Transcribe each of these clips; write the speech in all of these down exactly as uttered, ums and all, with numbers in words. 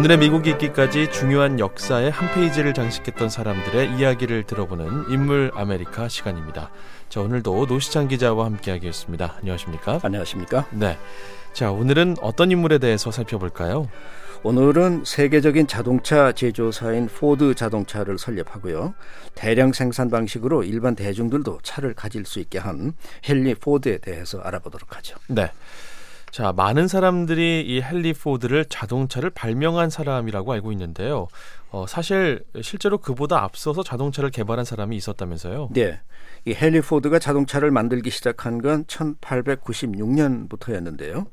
오늘의 미국 읽기까지 중요한 역사의 한 페이지를 장식했던 사람들의 이야기를 들어보는 인물 아메리카 시간입니다. 자, 오늘도 노시창 기자와 함께하겠습니다. 안녕하십니까? 안녕하십니까? 네. 자, 오늘은 어떤 인물에 대해서 살펴볼까요? 오늘은 세계적인 자동차 제조사인 포드 자동차를 설립하고요. 대량 생산 방식으로 일반 대중들도 차를 가질 수 있게 한 헨리 포드에 대해서 알아보도록 하죠. 네. 자, 많은 사람들이 이 헨리 포드를 자동차를 발명한 사람이라고 알고 있는데요. 어, 사실 실제로 그보다 앞서서 자동차를 개발한 사람이 있었다면서요? 네. 이 헨리 포드가 자동차를 만들기 시작한 건 천팔백구십육 년부터였는데요.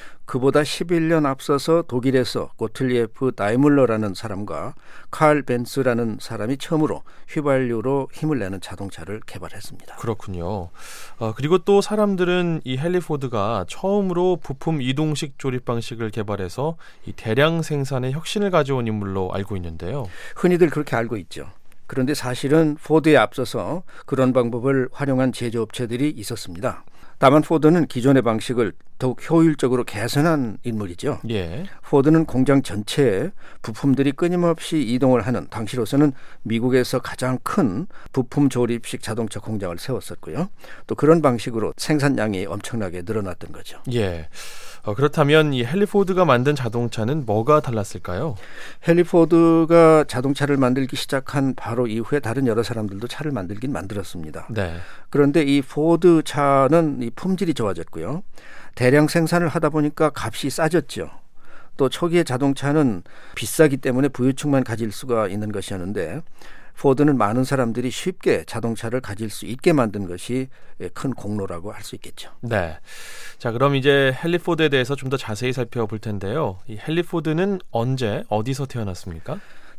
그보다 십일 년 앞서서 독일에서 고틀리에프 다이물러라는 사람과 칼 벤츠라는 사람이 처음으로 휘발유로 힘을 내는 자동차를 개발했습니다. 그렇군요. 어, 그리고 또 사람들은 이 헨리 포드가 처음으로 부품 이동식 조립 방식을 개발해서 이 대량 생산에 혁신을 가져온 인물로 알고 있는데요. 흔히들 그렇게 알고 있죠. 그런데 사실은 포드에 앞서서 그런 방법을 활용한 제조업체들이 있었습니다. 다만 포드는 기존의 방식을 더욱 효율적으로 개선한 인물이죠. 예. 포드는 공장 전체에 부품들이 끊임없이 이동을 하는 당시로서는 미국에서 가장 큰 부품 조립식 자동차 공장을 세웠었고요. 또 그런 방식으로 생산량이 엄청나게 늘어났던 거죠. 예. 어, 그렇다면 이 헨리 포드가 만든 자동차는 뭐가 달랐을까요? 헨리 포드가 자동차를 만들기 시작한 바로 이후에 다른 여러 사람들도 차를 만들긴 만들었습니다. 네. 그런데 이 포드 차는 이 품질이 좋아졌고요. 대량 생산을 하다 보니까 값이 싸졌죠. 또 초기의 자동차는 비싸기 때문에 부유층만 가질 수가 있는 것이었는데 포드는 많은 사람들이 쉽게 자동차를 가질 수 있게 만든 것이 큰 공로라고 할 수 있겠죠. 네. 자, 그럼 이제 헨리 포드에 대해서 좀 더 자세히 살펴볼 텐데요. 이 헨리 포드는 언제 어디서 태어났습니까?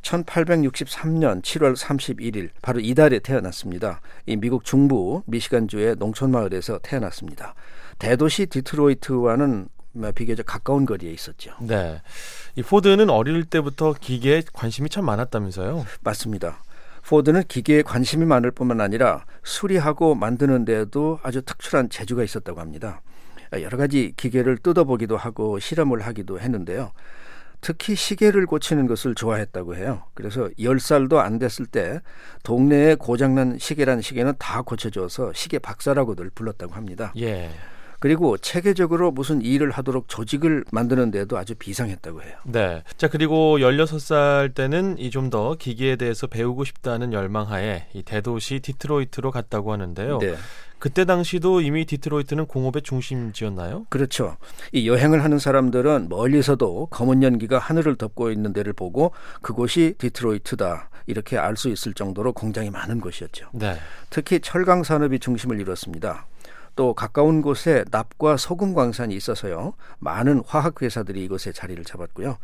천팔백육십삼 년 칠월 삼십일일 바로 이달에 태어났습니다. 이 미국 중부 미시간주의 농촌 마을에서 태어났습니다. 대도시 디트로이트와는 비교적 가까운 거리에 있었죠. 네. 이 포드는 어릴 때부터 기계에 관심이 참 많았다면서요? 맞습니다. 포드는 기계에 관심이 많을 뿐만 아니라 수리하고 만드는 데도 아주 특출한 재주가 있었다고 합니다. 여러 가지 기계를 뜯어보기도 하고 실험을 하기도 했는데요. 특히 시계를 고치는 것을 좋아했다고 해요. 그래서 열 살도 안 됐을 때 동네에 고장난 시계란 시계는 다 고쳐줘서 시계 박사라고들 불렀다고 합니다. 예. 그리고 체계적으로 무슨 일을 하도록 조직을 만드는 데도 아주 비상했다고 해요. 네. 자, 그리고 열여섯 살 때는 이 좀 더 기계에 대해서 배우고 싶다는 열망하에 이 대도시 디트로이트로 갔다고 하는데요. 네. 그때 당시도 이미 디트로이트는 공업의 중심지였나요? 그렇죠. 이 여행을 하는 사람들은 멀리서도 검은 연기가 하늘을 덮고 있는 데를 보고 그곳이 디트로이트다 이렇게 알 수 있을 정도로 공장이 많은 곳이었죠. 네. 특히 철강 산업이 중심을 이뤘습니다. 또 가까운 곳에 납과 소금 광산이 있어서요. 많은 화학 회사들이 이곳에 자리를 잡았고요.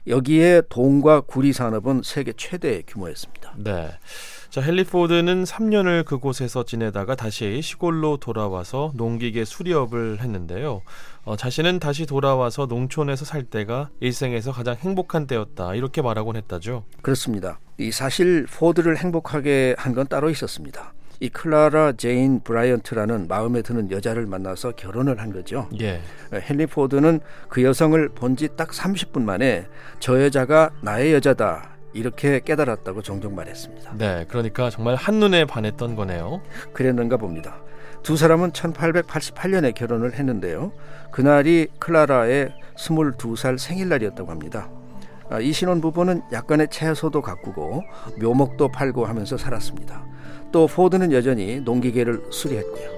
여기에 동과 구리 산업은 세계 최대의 규모였습니다. 네. 자, 헨리 포드는 삼 년을 그곳에서 지내다가 다시 시골로 돌아와서 농기계 수리업을 했는데요. 어, 자신은 다시 돌아와서 농촌에서 살 때가 일생에서 가장 행복한 때였다 이렇게 말하곤 했다죠. 그렇습니다. 이 사실 포드를 행복하게 한 건 따로 있었습니다. 이 클라라 제인 브라이언트라는 마음에 드는 여자를 만나서 결혼을 한 거죠. 예. 헨리 포드는 그 여성을 본 지 딱 삼십 분 만에 저 여자가 나의 여자다 이렇게 깨달았다고 종종 말했습니다. 네, 그러니까 정말 한눈에 반했던 거네요. 그랬는가 봅니다. 두 사람은 천팔백팔십팔 년에 결혼을 했는데요. 그날이 클라라의 스물두 살 생일날이었다고 합니다. 이 신혼부부는 약간의 채소도 가꾸고 묘목도 팔고 하면서 살았습니다. 또 포드는 여전히 농기계를 수리했고요.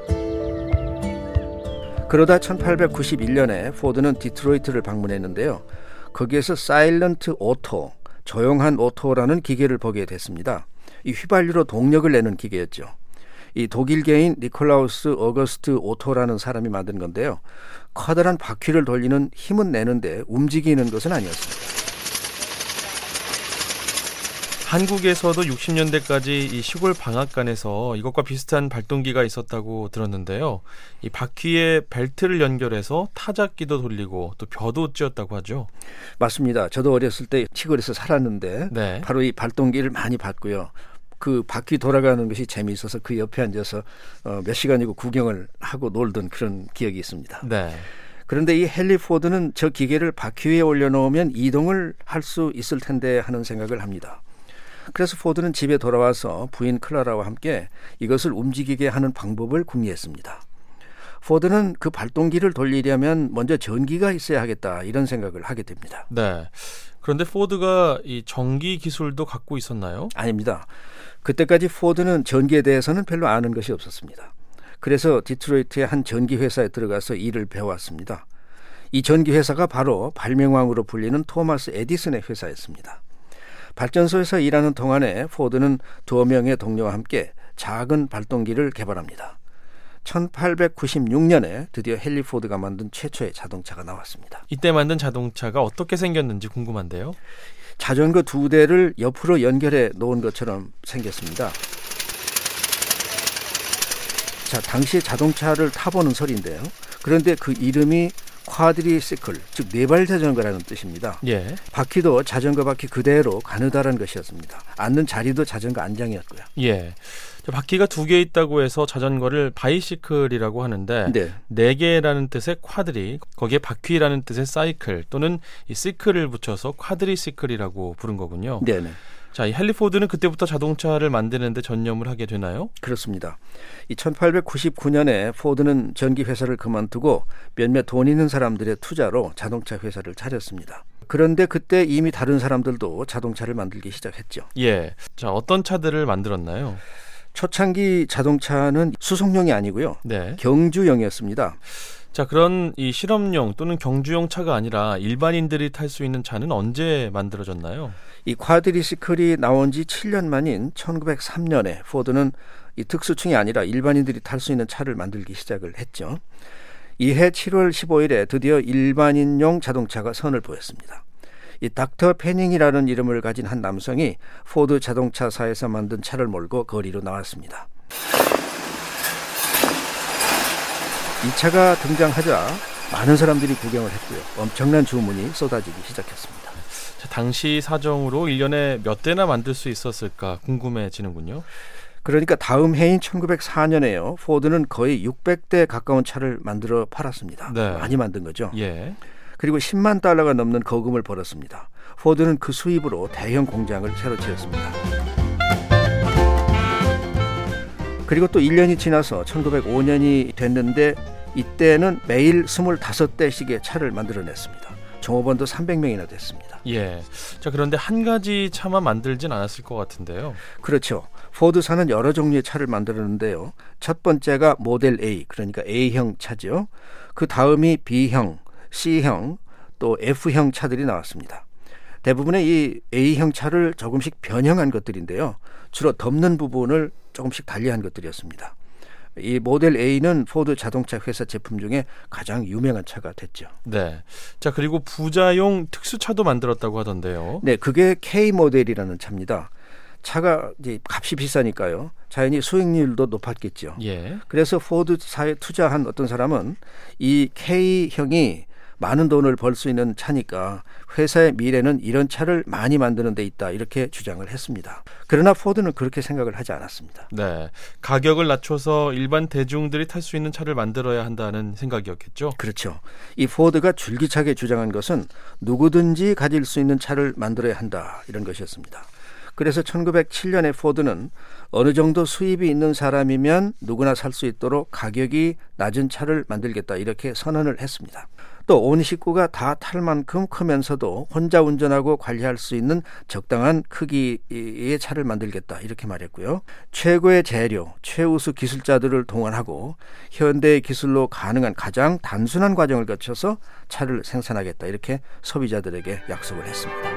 그러다 천팔백구십일 년에 포드는 디트로이트를 방문했는데요. 거기에서 사일런트 오토, 조용한 오토라는 기계를 보게 됐습니다. 이 휘발유로 동력을 내는 기계였죠. 이 독일계인 니콜라우스 어거스트 오토라는 사람이 만든 건데요. 커다란 바퀴를 돌리는 힘은 내는데 움직이는 것은 아니었습니다. 한국에서도 육십 년대까지 이 시골 방앗간에서 이것과 비슷한 발동기가 있었다고 들었는데요. 이 바퀴에 벨트를 연결해서 타작기도 돌리고 또 벼도 찧었다고 하죠. 맞습니다. 저도 어렸을 때 시골에서 살았는데 네. 바로 이 발동기를 많이 봤고요. 그 바퀴 돌아가는 것이 재미있어서 그 옆에 앉아서 어, 몇 시간이고 구경을 하고 놀던 그런 기억이 있습니다. 네. 그런데 이 헨리 포드는 저 기계를 바퀴 위에 올려놓으면 이동을 할 수 있을 텐데 하는 생각을 합니다. 그래서 포드는 집에 돌아와서 부인 클라라와 함께 이것을 움직이게 하는 방법을 궁리했습니다. 포드는 그 발동기를 돌리려면 먼저 전기가 있어야 하겠다 이런 생각을 하게 됩니다. 네. 그런데 포드가 이 전기 기술도 갖고 있었나요? 아닙니다. 그때까지 포드는 전기에 대해서는 별로 아는 것이 없었습니다. 그래서 디트로이트의 한 전기 회사에 들어가서 일을 배워왔습니다. 이 전기 회사가 바로 발명왕으로 불리는 토마스 에디슨의 회사였습니다. 발전소에서 일하는 동안에 포드는 두 명의 동료와 함께 작은 발동기를 개발합니다. 천팔백구십육 년에 드디어 헨리 포드가 만든 최초의 자동차가 나왔습니다. 이때 만든 자동차가 어떻게 생겼는지 궁금한데요. 자전거 두 대를 옆으로 연결해 놓은 것처럼 생겼습니다. 자, 당시 자동차를 타보는 소리인데요. 그런데 그 이름이 쿼드리시클, 즉 네발 자전거라는 뜻입니다. 예. 바퀴도 자전거 바퀴 그대로 가느다란 것이었습니다. 앉는 자리도 자전거 안장이었고요. 예. 바퀴가 두 개 있다고 해서 자전거를 바이시클이라고 하는데 네. 네 개라는 뜻의 쿼드리, 거기에 바퀴라는 뜻의 사이클 또는 이 시클을 붙여서 쿼드리시클이라고 부른 거군요. 네네. 자, 이 헨리 포드는 그때부터 자동차를 만드는데 전념을 하게 되나요? 그렇습니다. 이 천팔백구십구 년에 포드는 전기 회사를 그만두고 몇몇 돈 있는 사람들의 투자로 자동차 회사를 차렸습니다. 그런데 그때 이미 다른 사람들도 자동차를 만들기 시작했죠. 예. 자, 어떤 차들을 만들었나요? 초창기 자동차는 수송용이 아니고요. 네. 경주용이었습니다. 자, 그런 이 실험용 또는 경주용 차가 아니라 일반인들이 탈 수 있는 차는 언제 만들어졌나요? 이 쿼드리시클이 나온 지 칠 년 만인 천구백삼 년에 포드는 이 특수층이 아니라 일반인들이 탈 수 있는 차를 만들기 시작을 했죠. 이해 칠월 십오일에 드디어 일반인용 자동차가 선을 보였습니다. 이 닥터 패닝이라는 이름을 가진 한 남성이 포드 자동차사에서 만든 차를 몰고 거리로 나왔습니다. 이 차가 등장하자 많은 사람들이 구경을 했고요. 엄청난 주문이 쏟아지기 시작했습니다. 자, 당시 사정으로 일 년에 몇 대나 만들 수 있었을까 궁금해지는군요. 그러니까 다음 해인 천구백사 년에요. 포드는 거의 육백 대 가까운 차를 만들어 팔았습니다. 네. 많이 만든 거죠. 예. 그리고 십만 달러가 넘는 거금을 벌었습니다. 포드는 그 수입으로 대형 공장을 새로 지었습니다. 그리고 또 일 년이 지나서 천구백오 년이 됐는데 이때는 매일 스물다섯 대씩의 차를 만들어냈습니다. 종업원도 삼백 명이나 됐습니다. 예. 자, 그런데 한 가지 차만 만들진 않았을 것 같은데요. 그렇죠. 포드사는 여러 종류의 차를 만들었는데요. 첫 번째가 모델 A, 그러니까 A형 차죠. 그 다음이 B형, C형, 또 F형 차들이 나왔습니다. 대부분의 이 A형 차를 조금씩 변형한 것들인데요. 주로 덮는 부분을 조금씩 달리한 것들이었습니다. 이 모델 A는 포드 자동차 회사 제품 중에 가장 유명한 차가 됐죠. 네. 자, 그리고 부자용 특수차도 만들었다고 하던데요. 네, 그게 K 모델이라는 차입니다. 차가 이제 값이 비싸니까요. 자연히 수익률도 높았겠죠. 예. 그래서 포드사에 투자한 어떤 사람은 이 K형이 많은 돈을 벌 수 있는 차니까 회사의 미래는 이런 차를 많이 만드는 데 있다 이렇게 주장을 했습니다. 그러나 포드는 그렇게 생각을 하지 않았습니다. 네, 가격을 낮춰서 일반 대중들이 탈 수 있는 차를 만들어야 한다는 생각이었겠죠? 그렇죠. 이 포드가 줄기차게 주장한 것은 누구든지 가질 수 있는 차를 만들어야 한다 이런 것이었습니다. 그래서 천구백칠 년에 포드는 어느 정도 수입이 있는 사람이면 누구나 살 수 있도록 가격이 낮은 차를 만들겠다 이렇게 선언을 했습니다. 또 온 식구가 다 탈 만큼 크면서도 혼자 운전하고 관리할 수 있는 적당한 크기의 차를 만들겠다 이렇게 말했고요. 최고의 재료, 최우수 기술자들을 동원하고 현대의 기술로 가능한 가장 단순한 과정을 거쳐서 차를 생산하겠다 이렇게 소비자들에게 약속을 했습니다.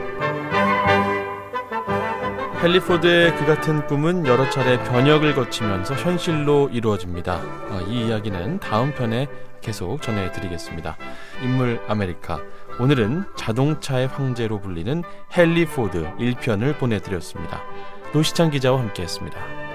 헨리 포드의 그 같은 꿈은 여러 차례 변혁을 거치면서 현실로 이루어집니다. 이 이야기는 다음 편에 계속 전해드리겠습니다. 인물 아메리카, 오늘은 자동차의 황제로 불리는 헨리 포드 일 편을 보내드렸습니다. 노시창 기자와 함께했습니다.